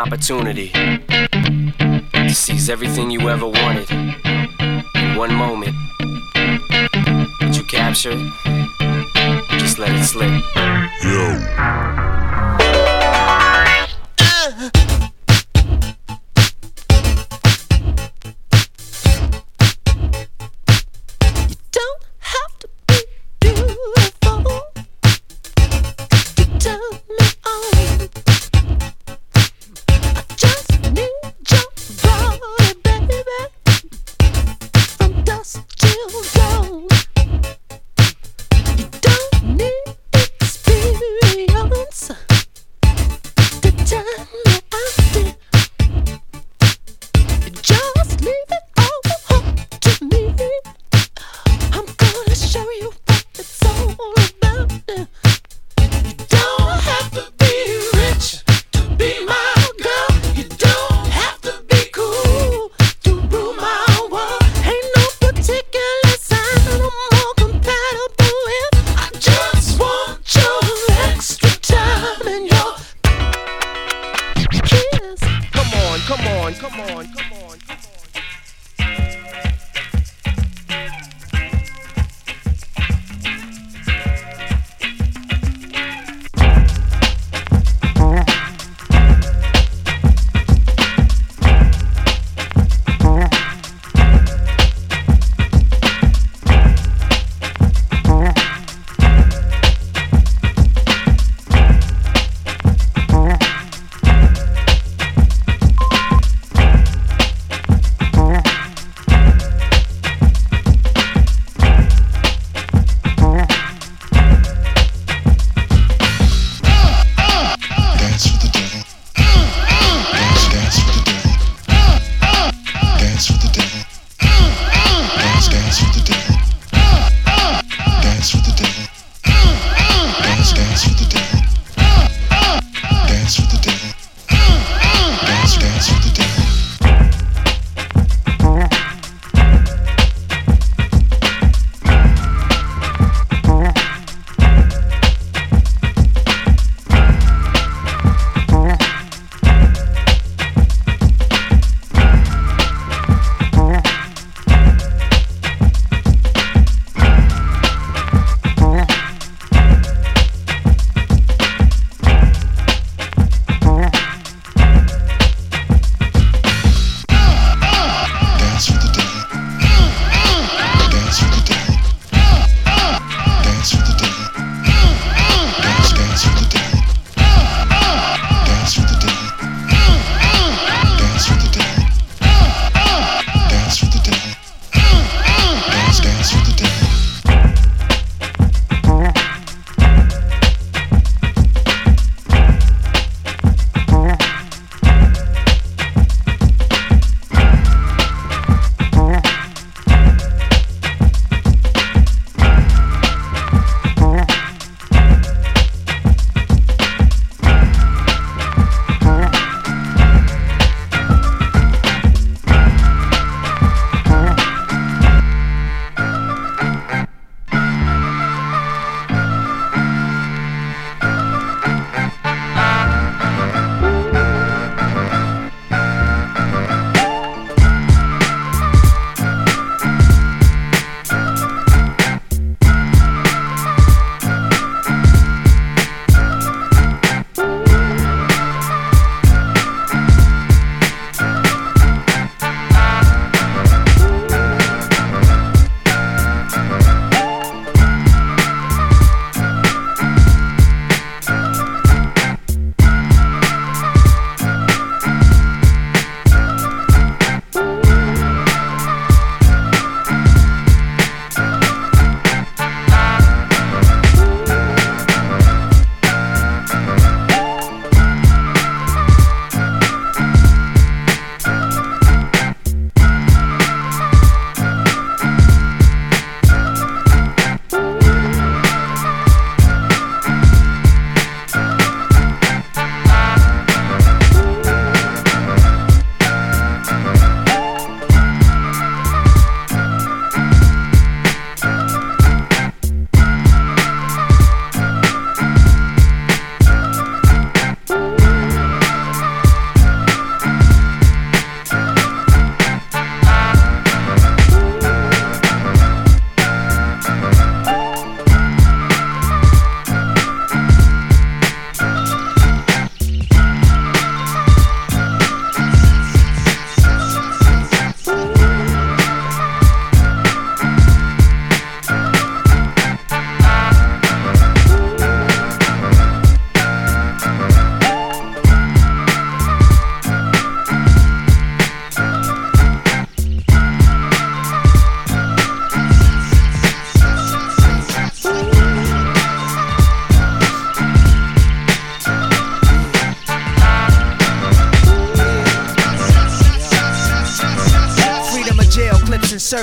opportunity to seize everything you ever wanted in one moment. Did you capture it? Just let it slip. Yo. Particular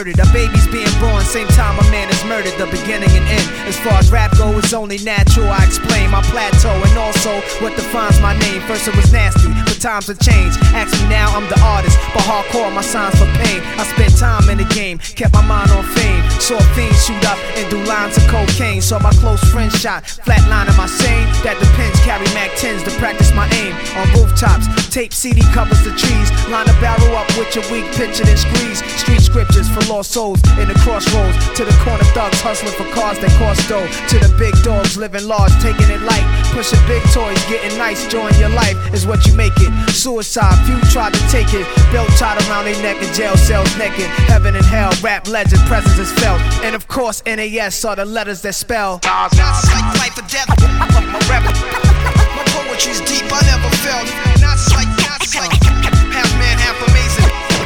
murdered. A baby's being born, same time a man is murdered. The beginning and end. As far as rap go, it's only natural. I explain my plateau and also what defines my name. First it was nasty, but times have changed. Ask me now, I'm the artist, but hardcore, my signs for pain. I spent time in the game, kept my mind on fame. Saw fiends shoot up and do lines of cocaine. Saw my close friend shot, flatlining my sane. That depends, carry Mac 10s to practice my aim. On rooftops, tape CD covers the trees. Line a barrel up with your weak picture then squeeze. Street scriptures for lost souls in the crossroads. To the corner thugs hustling for cars that cost dough. To the big dogs living large, taking it light. Pushing big toys, getting nice, join your life is what you make it. Suicide, few tried to take it. Belt tied around their neck in jail cells naked. Heaven and hell, rap legend, presence is felt. And of course, NAS are the letters that spell. Now it's like life or death. My rap, my poetry's deep, I never felt. Now it's like half man, half amazing.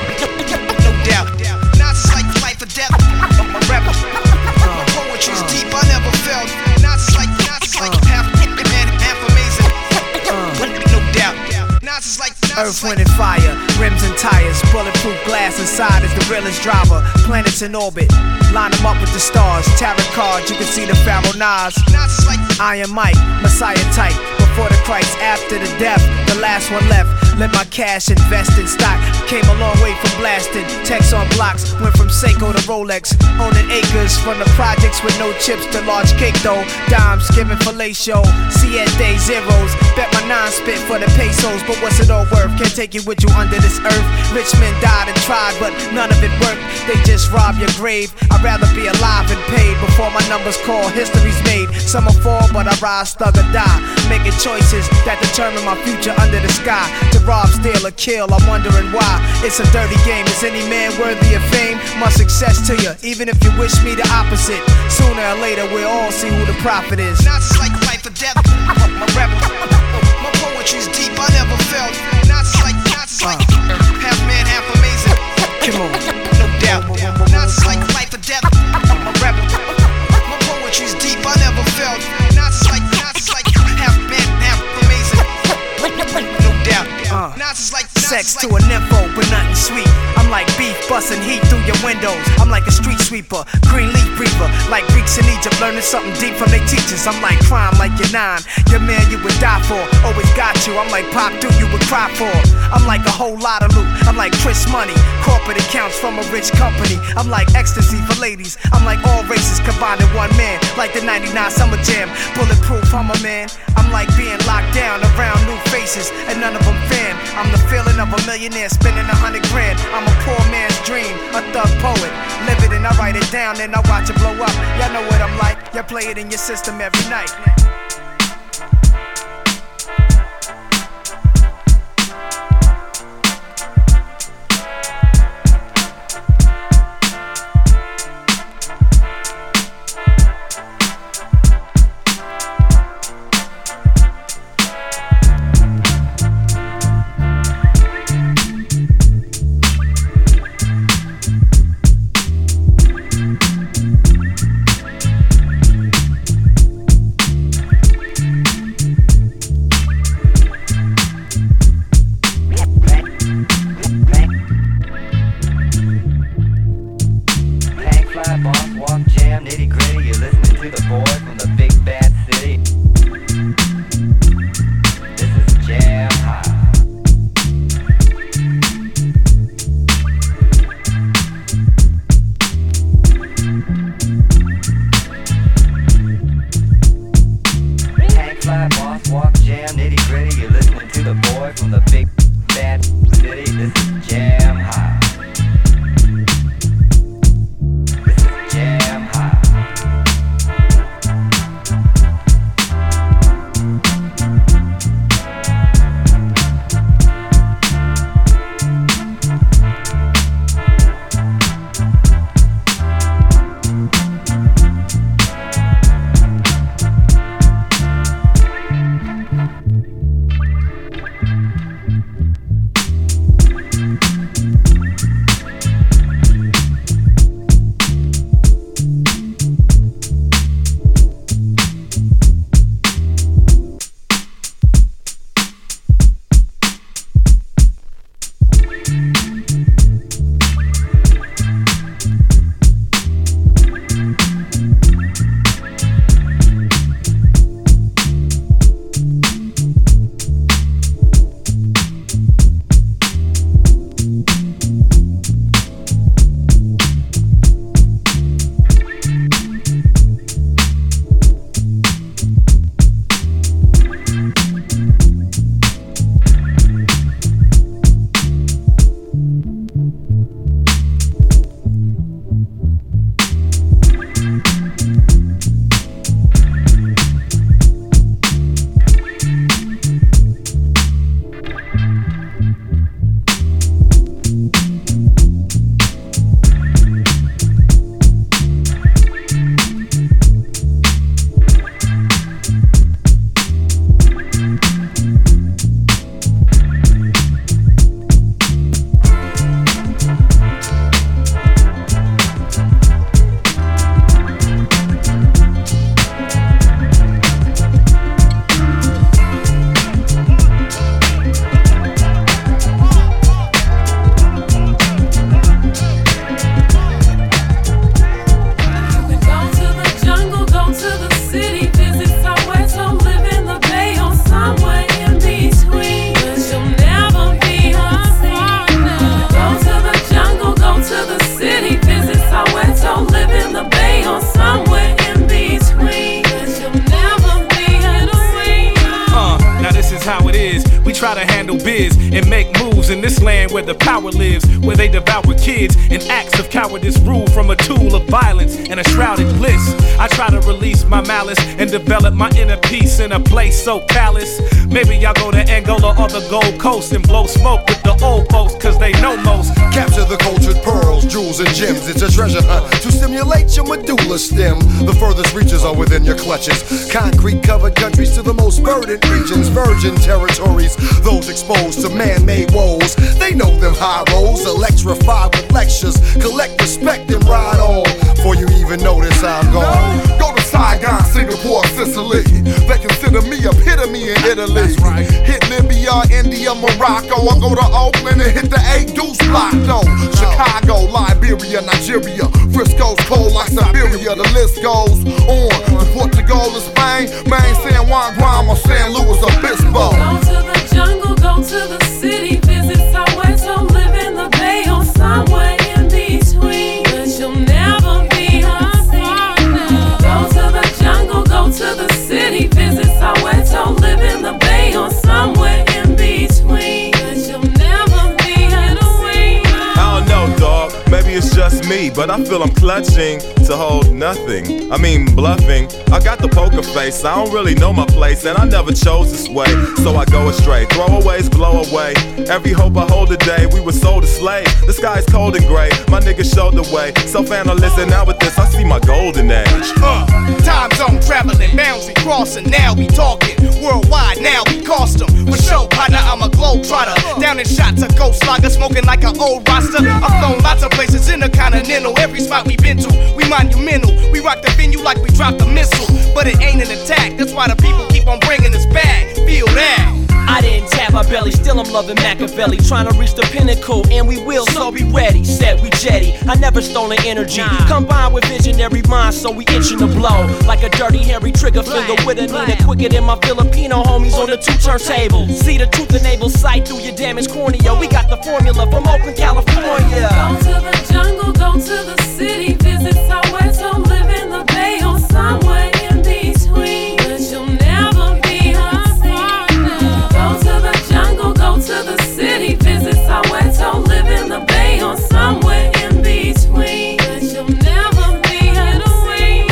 No doubt. Now it's like life or death. My rap, my poetry's deep, I never felt. Now it's like half man, half amazing. No doubt. Now it's like Earth, wind, and fire, rims and tires, bulletproof glass inside is the realest driver. Planets in orbit, line them up with the stars. Tarot cards, you can see the Pharaoh Nas. Iron Mike, Messiah type. Before the Christ, after the death, the last one left. Let my cash invest in stock. Came a long way from blasting. Text on blocks, went from Seiko to Rolex. Owning acres from the projects with no chips to large cake though. Dimes giving fellatio, siete zeros. Bet my nine spit for the pesos, but what's it all worth? Can't take you with you under this earth. Rich men died and tried, but none of it worked. They just rob your grave. I'd rather be alive and paid before my numbers call. History's made. Some will fall, but I rise, thug or die. Making choices that determine my future under the sky. To rob, steal, or kill, I'm wondering why. It's a dirty game. Is any man worthy of fame? Much success to you, even if you wish me the opposite. Sooner or later, we'll all see who the prophet is. Not like life or death. My rap, my poetry's deep. I never felt. Not like half man, half amazing. Come on, no doubt. Not like life or death. My rap, my poetry's deep. I never felt. Not like half man, half amazing. No doubt. Sex to a nympho, but nothing sweet. I'm like beef busting heat through your windows. I'm like a street sweeper, green leaf breather. Like Greeks in Egypt, learning something deep from their teachers. I'm like crime, like you're 9. Your man you would die for, always got you. I'm like Pop Dude, you would cry for. I'm like a whole lot of loot. I'm like Chris Money, corporate accounts from a rich company. I'm like ecstasy for ladies. I'm like all races combined in one man. Like the 99 Summer Jam, bulletproof, I'm a man. I'm like being locked down around new faces, and none of them fan. I'm the feeling of a millionaire spending 100 grand. I'm a poor man's dream, a thug poet. Live it and I write it down, then I watch it blow up. Y'all know what I'm like, y'all play it in your system every night. and make moves in this land where the power lives, where they devour kids and acts of cowardice rule from a tool of violence and a shrouded bliss. I try to release my malice and develop my inner peace in a place so callous. Maybe y'all go to Angola or the Gold Coast and blow smoke with the old folks, cause they know most. Capture the cultured pearls, jewels and gems. It's a treasure hunt to stimulate your medulla stem. The furthest reaches are within your clutches. Concrete covered countries to the most verdant regions, virgin territories. Those exposed to man-made woes, they know them high roads. Electrified with lectures, collect respect and ride on. Before you even notice I'm gone. Go to Saigon, Singapore, Sicily. They consider me epitome in Italy. Right. Hit Libya, India, Morocco. I go to Oakland and hit the 8 Deuce block. No, Chicago, Liberia, Nigeria. Frisco's cold like Siberia. The list goes on. To Portugal to Spain, Maine, San Juan, Guam, or San Luis Obispo. Go to the jungle, go to the city, visit Soweto, live in the Bay or somewhere in between. But you'll never be unseen. Go to the jungle, go to the city, visit Soweto, live in the Bay or somewhere in between. But you'll never be unseen. I don't know, dog. Maybe it's just me, but I feel I'm clutching to hold nothing. I mean, bluffing. I got the poker face, I don't really know my place, and I never chose this way, so I go astray. Throwaways blow away. Every hope I hold today, we were sold a slave. The sky's cold and gray, my niggas showed the way. Self-analyst, and now with this, I see my golden age. Time zone traveling, boundary crossing. Now we talking worldwide. Now we cost 'em for show, partner. I'm a globetrotter. Down in shots of ghost slugger, smoking like an old roster. I've flown lots of places intercontinental. Every spot we been to, we monumental. We rock the venue like we dropped a missile, but it ain't an attack. That's why the people keep on bringing us back. Feel that. I didn't tap my belly, still I'm loving Machiavelli. Trying to reach the pinnacle, and we will, so be ready. Said we jetty, I never stolen energy. Combined with visionary minds, so we itching to blow. Like a dirty, hairy trigger finger with a Nina. Quicker than my Filipino homies on the 2 turntables. See the truth enabled sight through your damaged cornea. We got the formula from Oakland, California. Go to the jungle, go to the city, visit Soweto, live in the Bay or somewhere in between. But you'll never be unseen. Go to the jungle, go to the city, visit Soweto, live in the Bay or somewhere in between. But you'll never be unseen.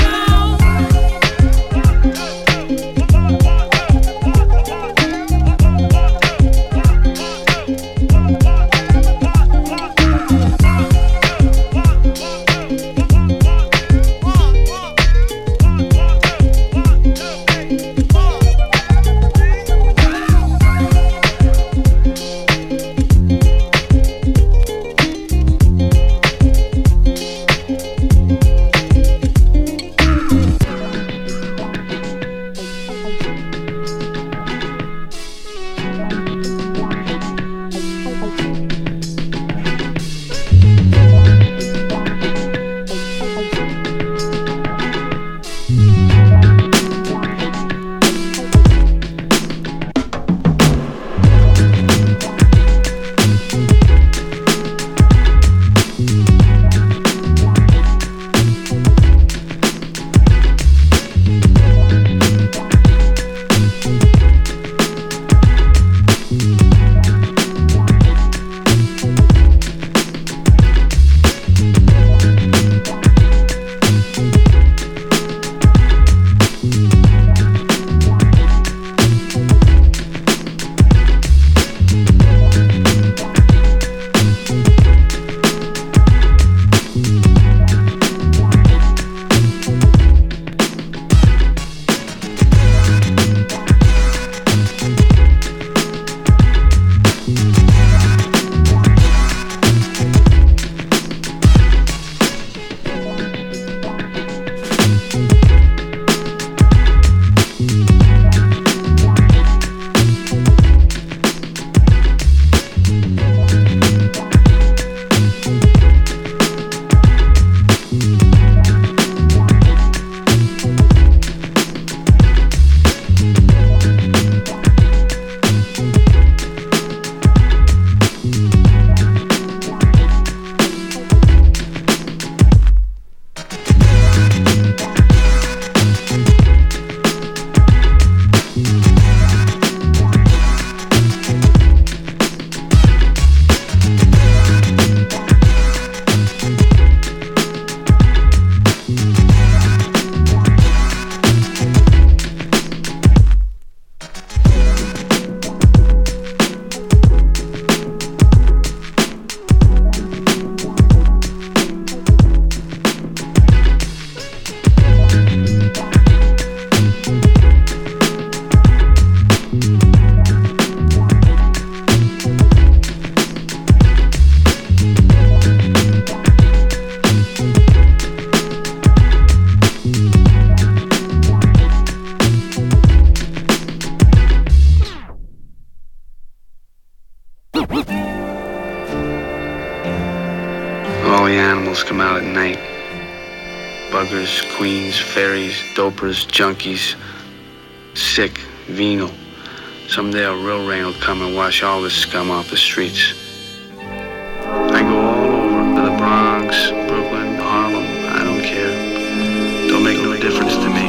buggers, queens, fairies, dopers, junkies, sick, venal. Someday a real rain will come and wash all this scum off the streets. I go all over, to the Bronx, Brooklyn, Harlem, I don't care. Don't make no difference to me.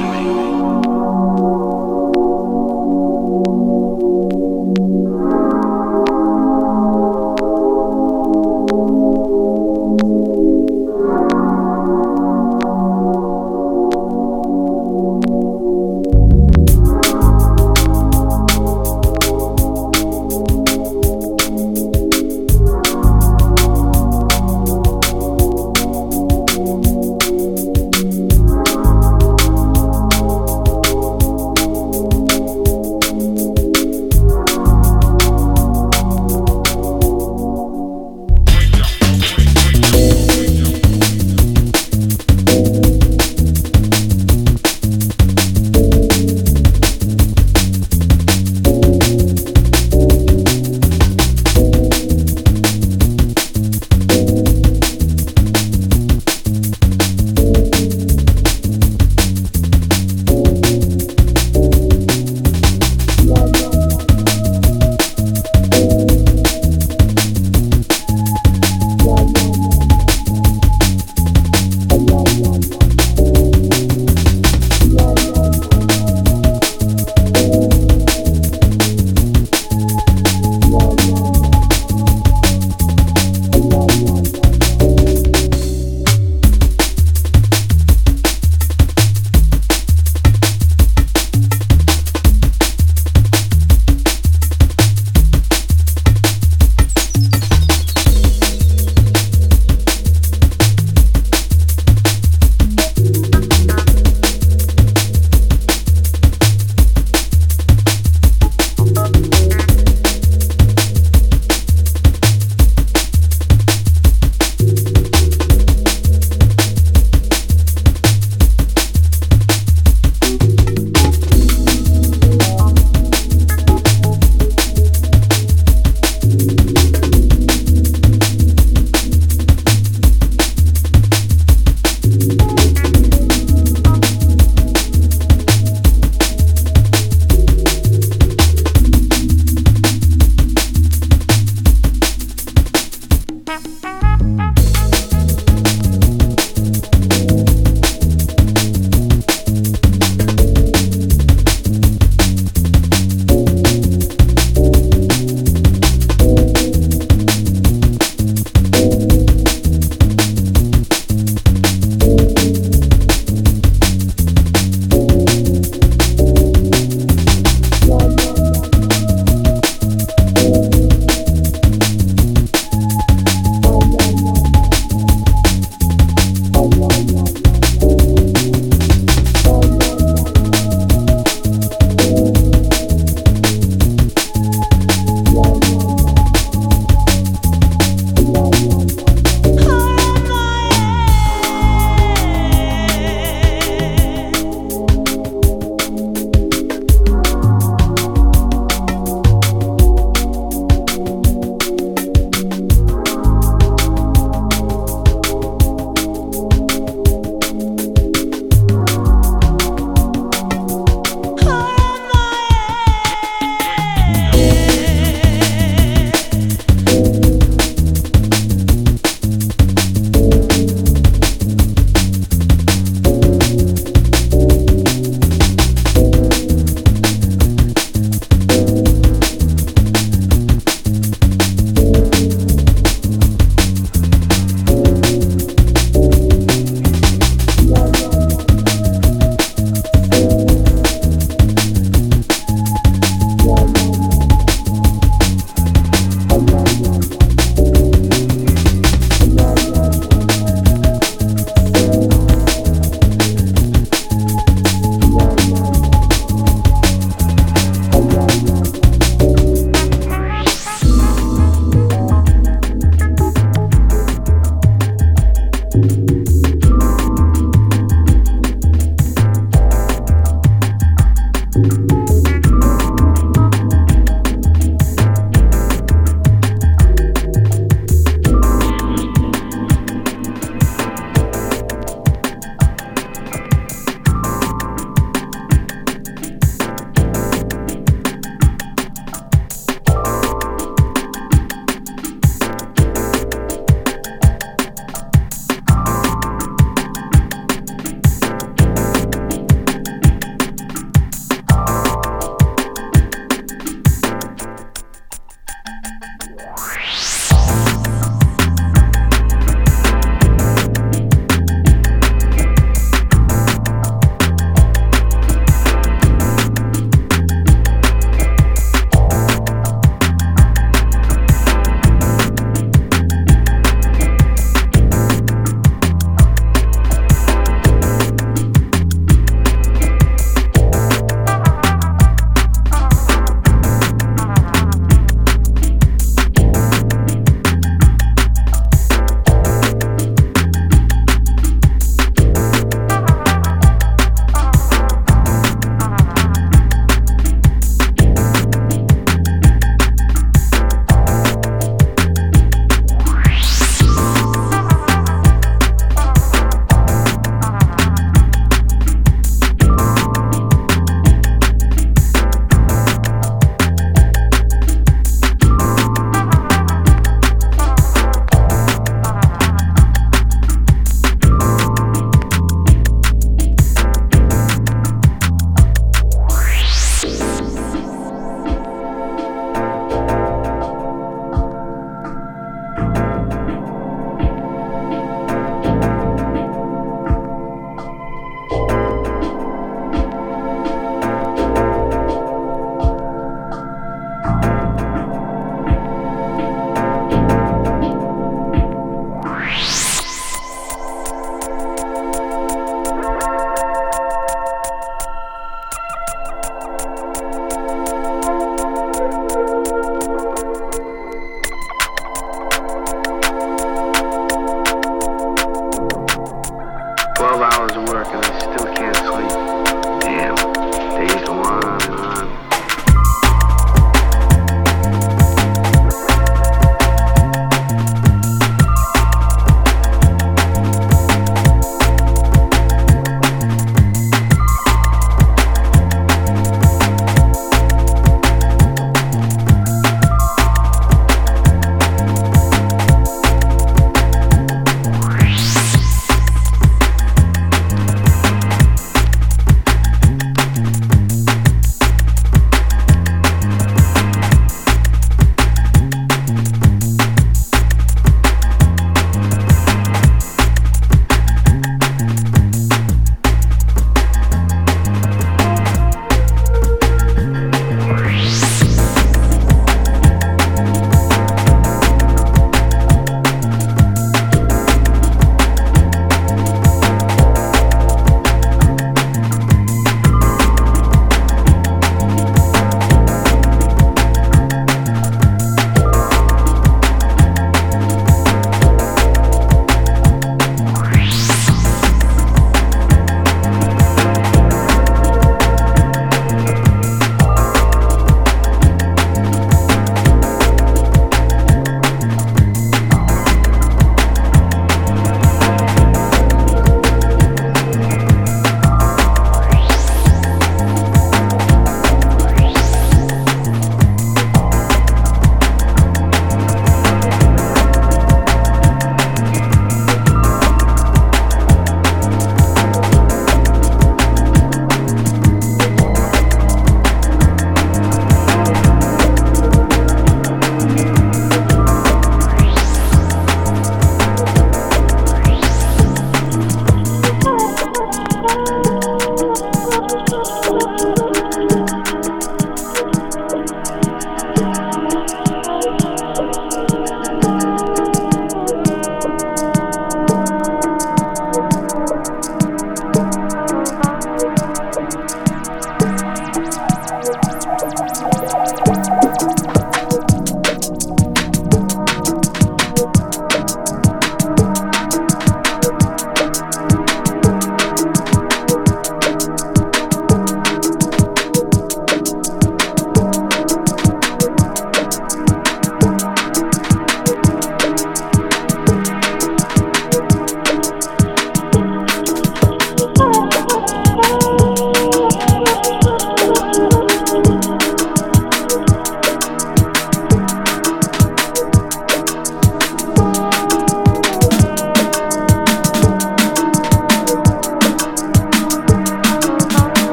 12 hours of work and I still can't sleep. Damn, days go on and on.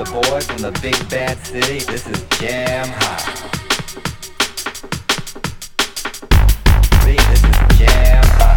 the boy from the big bad city. This is Jam Hot. This is Jam Hot.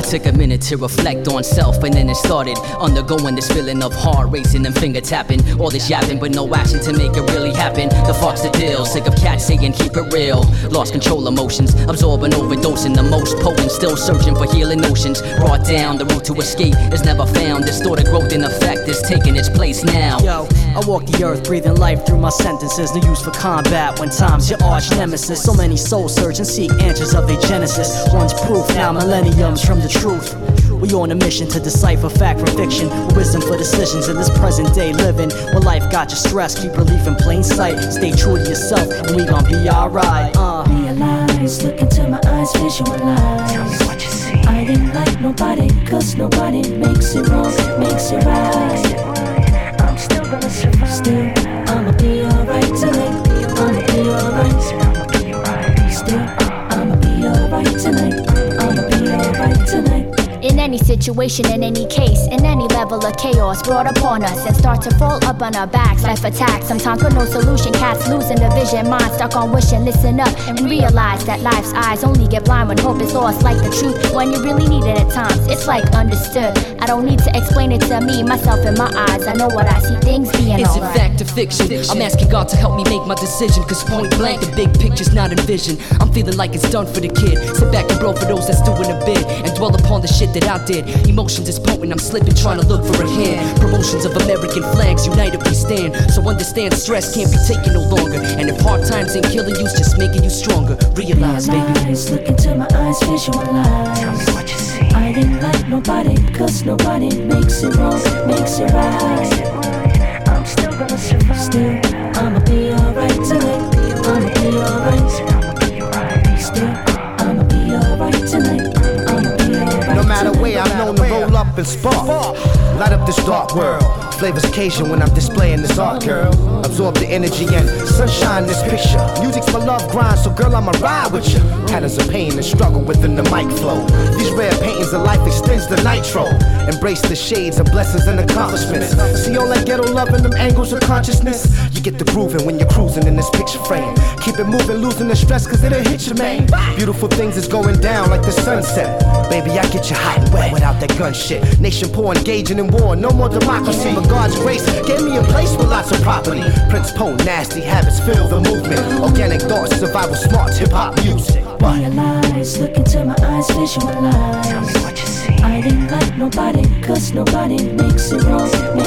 took a minute to reflect on self, and then it started undergoing this feeling of heart racing and finger tapping. All this yapping, but no action to make it really happen. The fuck's the deal? Sick of cats saying keep it real. Lost control emotions, absorbing, overdosing. The most potent, still searching for healing notions. Brought down, the route to escape is never found. Distorted growth in effect is taking its place now. Yo, I walk the earth, breathing life through my sentences. No use for combat when time's your arch nemesis. So many souls search and seek answers of their genesis. One's proof, now millenniums from the truth. We on a mission to decipher fact from fiction, with wisdom for decisions in this present day living. When life got you stressed, keep relief in plain sight. Stay true to yourself, and we gon' be alright. Realize, look into my eyes, visualize. Tell me what you see. I didn't like nobody, cause nobody makes it wrong, makes it right. I'm still gonna survive. Still, I'ma be alright tonight. I'ma be alright. Still, I'ma be alright tonight. I'ma be alright tonight. In any situation, in any case, in any level of chaos brought upon us and start to fall up on our backs. Life attacks, sometimes with no solution. Cats losing the vision, mind stuck on wishing. Listen up and realize that life's eyes only get blind when hope is lost. Like the truth, when you really need it at times, it's like understood. I don't need to explain it to me, myself and my eyes. I know what I see, things being Is it alright. fact or fiction? I'm asking God to help me make my decision, cause point blank the big picture's not envisioned. I'm feeling like it's done for the kid. Sit back and blow for those that's doing a bid, and dwell upon the shit that I did. Emotions is potent, I'm slipping, trying to look for a hand. Promotions of American flags, united we stand. So understand stress can't be taken no longer, and if hard times ain't killing you, it's just making you stronger. Realize, baby. Look into my eyes, visualize. Tell me what you see. I didn't like nobody, cause nobody makes it wrong, makes it right. I'm still gonna survive. Still, I'ma be alright tonight. I'ma be alright. Still, I'ma be alright tonight. I'ma be alright. No matter where, I'm known to roll up and spark. Light up this dark world. Flavors occasion when I'm displaying this art, girl. Absorb the energy and sunshine in this picture. Music's my love grind, so girl, I'ma ride with you. Patterns of pain and struggle within the mic flow. These rare paintings of life extends the nitro. Embrace the shades of blessings and accomplishments. See all that ghetto love in them angles of consciousness. You get the grooving when you're cruising in this picture frame. Keep it moving, losing the stress, cause it'll hit you, man. Beautiful things is going down like the sunset. Baby, I get you hot and wet without that gun shit. Nation poor, engaging in war, no more democracy. But God's grace gave me a place with lots of property. Prince Poe, nasty habits fill the movement. Organic thoughts, survival, smart hip-hop music. Realize, look into my eyes, visualize. Tell me what you see. I didn't like nobody, cause nobody makes it wrong,